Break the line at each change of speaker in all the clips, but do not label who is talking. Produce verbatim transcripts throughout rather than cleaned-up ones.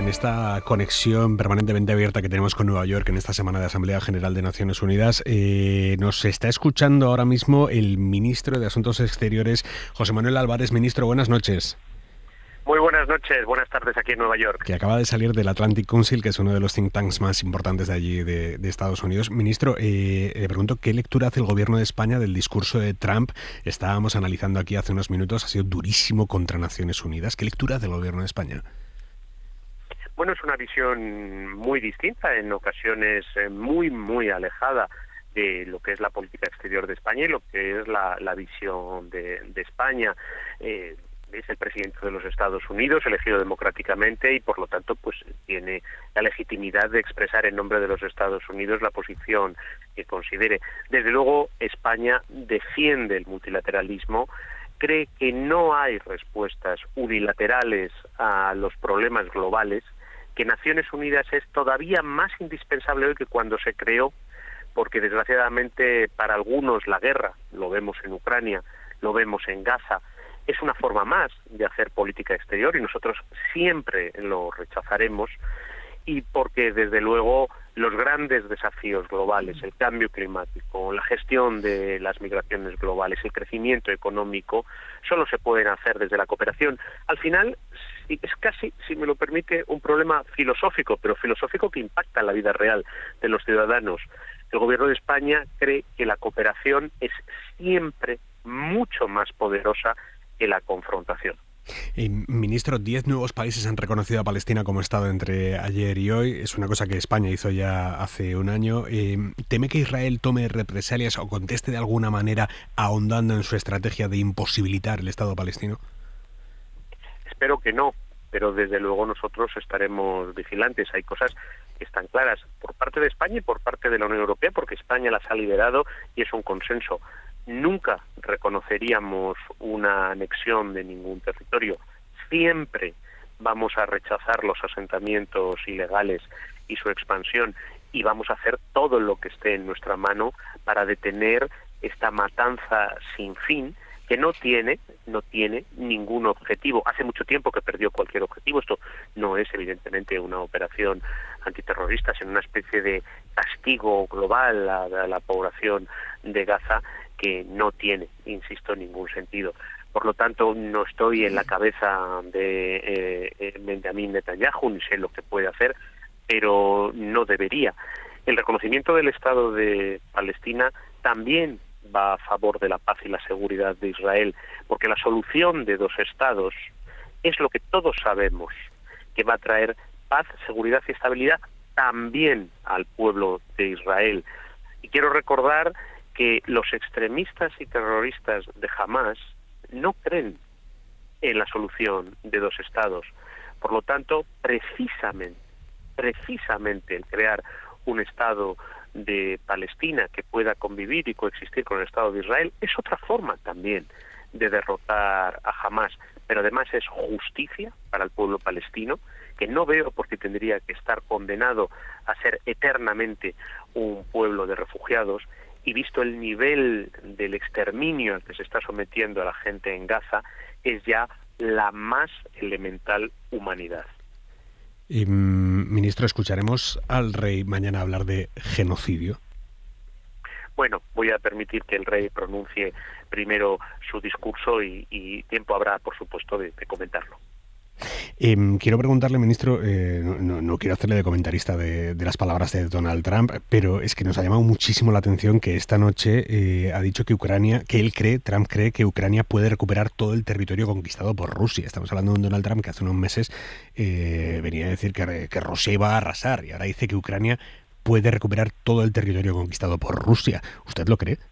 en esta conexión permanentemente abierta que tenemos con Nueva York en esta semana de Asamblea General de Naciones Unidas. Eh, nos está escuchando ahora mismo el ministro de Asuntos Exteriores, José Manuel Álvarez. Ministro, buenas noches.
Muy buenas noches, buenas tardes aquí en Nueva York.
Que acaba de salir del Atlantic Council, que es uno de los think tanks más importantes de allí, de, de Estados Unidos. Ministro, eh, le pregunto, ¿qué lectura hace el gobierno de España del discurso de Trump? Estábamos analizando aquí hace unos minutos, ha sido durísimo contra Naciones Unidas. ¿Qué lectura hace el gobierno de España?
Bueno, es una visión muy distinta, en ocasiones eh, muy, muy alejada de lo que es la política exterior de España y lo que es la, la visión de, de España. Eh, es el presidente de los Estados Unidos, elegido democráticamente, y por lo tanto pues tiene la legitimidad de expresar en nombre de los Estados Unidos la posición que considere. Desde luego, España defiende el multilateralismo, cree que no hay respuestas unilaterales a los problemas globales, que Naciones Unidas es todavía más indispensable hoy que cuando se creó, porque desgraciadamente para algunos la guerra, lo vemos en Ucrania, lo vemos en Gaza, es una forma más de hacer política exterior y nosotros siempre lo rechazaremos, y porque desde luego los grandes desafíos globales, el cambio climático, la gestión de las migraciones globales, el crecimiento económico, solo se pueden hacer desde la cooperación. Al final es casi, si me lo permite, un problema filosófico, pero filosófico que impacta en la vida real de los ciudadanos. El gobierno de España cree que la cooperación es siempre mucho más poderosa que la confrontación.
Eh, ministro, diez nuevos países han reconocido a Palestina como Estado entre ayer y hoy. Es una cosa que España hizo ya hace un año. Eh, ¿Teme que Israel tome represalias o conteste de alguna manera ahondando en su estrategia de imposibilitar el Estado palestino?
Espero que no, pero desde luego nosotros estaremos vigilantes. Hay cosas que están claras por parte de España y por parte de la Unión Europea, porque España las ha liderado y es un consenso. Nunca reconoceríamos una anexión de ningún territorio. Siempre vamos a rechazar los asentamientos ilegales y su expansión, y vamos a hacer todo lo que esté en nuestra mano para detener esta matanza sin fin que no tiene, no tiene ningún objetivo. Hace mucho tiempo que perdió cualquier objetivo. Esto no es evidentemente una operación antiterrorista, sino una especie de castigo global a, a la población de Gaza, que no tiene, insisto, ningún sentido. Por lo tanto, no estoy en la cabeza de eh, Benjamín Netanyahu, ni sé lo que puede hacer, pero no debería. El reconocimiento del Estado de Palestina también va a favor de la paz y la seguridad de Israel, porque la solución de dos estados es lo que todos sabemos, que va a traer paz, seguridad y estabilidad también al pueblo de Israel. Y quiero recordar que los extremistas y terroristas de Hamás no creen en la solución de dos estados. Por lo tanto, precisamente, precisamente el crear un Estado de Palestina que pueda convivir y coexistir con el Estado de Israel es otra forma también de derrotar a Hamás, pero además es justicia para el pueblo palestino, que no veo por qué tendría que estar condenado a ser eternamente un pueblo de refugiados, y visto el nivel del exterminio al que se está sometiendo a la gente en Gaza, es ya la más elemental humanidad.
Y, ministro, ¿escucharemos al rey mañana hablar de genocidio?
Bueno, voy a permitir que el rey pronuncie primero su discurso y, y tiempo habrá, por supuesto, de, de comentarlo.
Eh, quiero preguntarle, ministro, eh, no, no quiero hacerle de comentarista de, de las palabras de Donald Trump, pero es que nos ha llamado muchísimo la atención que esta noche eh, ha dicho que Ucrania, que él cree, Trump cree que Ucrania puede recuperar todo el territorio conquistado por Rusia. Estamos hablando de un Donald Trump que hace unos meses eh, venía a decir que, que Rusia iba a arrasar, y ahora dice que Ucrania puede recuperar todo el territorio conquistado por Rusia. ¿Usted lo cree?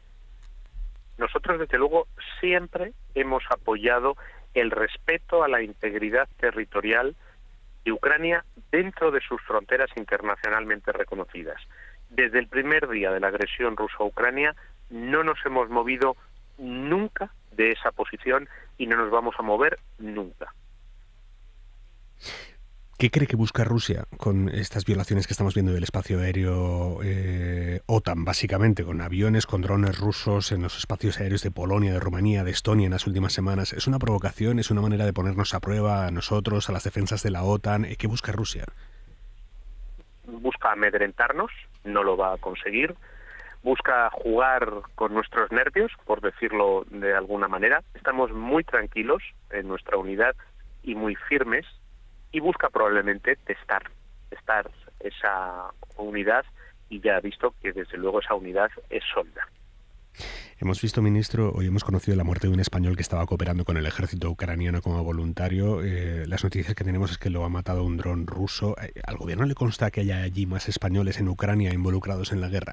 Nosotros, desde luego, siempre hemos apoyado el respeto a la integridad territorial de Ucrania dentro de sus fronteras internacionalmente reconocidas. Desde el primer día de la agresión rusa a Ucrania no nos hemos movido nunca de esa posición y no nos vamos a mover nunca.
¿Qué ¿Qué cree que busca Rusia con estas violaciones que estamos viendo del espacio aéreo eh, OTAN, básicamente, con aviones, con drones rusos en los espacios aéreos de Polonia, de Rumanía, de Estonia en las últimas semanas? ¿Es una provocación? ¿Es una manera de ponernos a prueba a nosotros, a las defensas de la OTAN? ¿Qué busca Rusia?
Busca amedrentarnos, no lo va a conseguir. Busca jugar con nuestros nervios, por decirlo de alguna manera. Estamos muy tranquilos en nuestra unidad y muy firmes. Y busca probablemente testar, testar esa unidad, y ya ha visto que desde luego esa unidad es sólida.
Hemos visto, ministro, hoy hemos conocido la muerte de un español que estaba cooperando con el ejército ucraniano como voluntario. Eh, las noticias que tenemos es que lo ha matado un dron ruso. Eh, ¿Al gobierno le consta que haya allí más españoles en Ucrania involucrados en la guerra?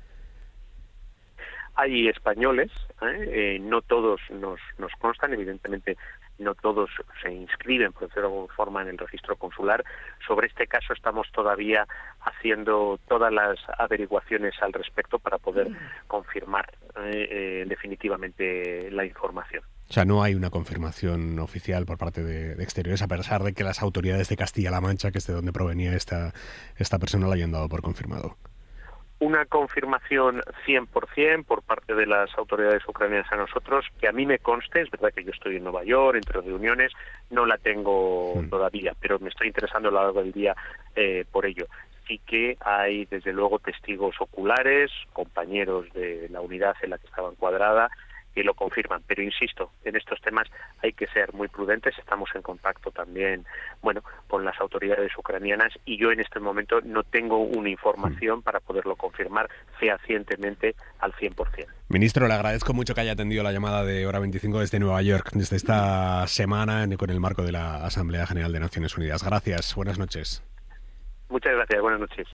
Hay españoles, ¿eh? Eh, no todos nos, nos constan, evidentemente no todos se inscriben, por decirlo de alguna forma, en el registro consular. Sobre este caso estamos todavía haciendo todas las averiguaciones al respecto para poder confirmar eh, eh, definitivamente la información.
O sea, no hay una confirmación oficial por parte de, de exteriores, a pesar de que las autoridades de Castilla-La Mancha, que es de donde provenía esta, esta persona, la hayan dado por confirmado.
Una confirmación cien por ciento por parte de las autoridades ucranianas a nosotros, que a mí me conste, es verdad que yo estoy en Nueva York, entre reuniones, no la tengo mm. todavía, pero me estoy interesando a lo largo del día eh, por ello. Sí que hay, desde luego, testigos oculares, compañeros de la unidad en la que estaba encuadrada, que lo confirman, pero insisto, en estos temas hay que ser muy prudentes. Estamos en contacto también, bueno, con las autoridades ucranianas, y yo en este momento no tengo una información para poderlo confirmar fehacientemente al cien por ciento.
Ministro, le agradezco mucho que haya atendido la llamada de Hora veinticinco desde Nueva York, desde esta semana con el marco de la Asamblea General de Naciones Unidas. Gracias, buenas noches.
Muchas gracias, buenas noches.